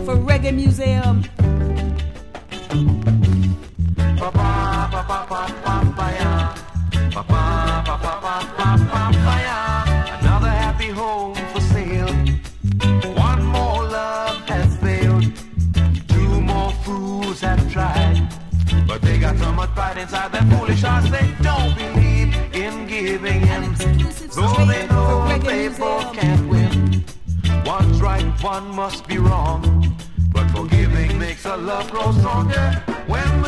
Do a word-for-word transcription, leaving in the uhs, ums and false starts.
for Reggae Museum. Another happy home for sale. One more love has failed. Two more fools have tried, but they got so much pride inside their foolish hearts they don't believe in giving in. Though they know they both can't win. One's right, one must be wrong, but forgiving makes a love grow stronger. When